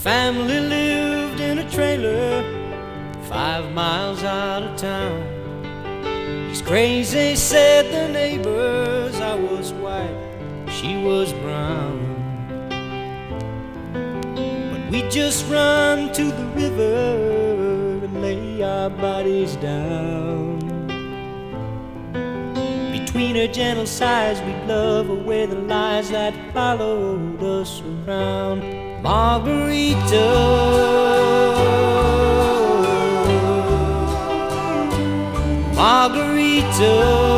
family lived in a trailer 5 miles out of town. He's crazy, said the neighbors. I was white, she was brown. But we just run to the river and lay our bodies down. Between her gentle sighs, we'd love away the lies that followed us around. Margarita, Margarita,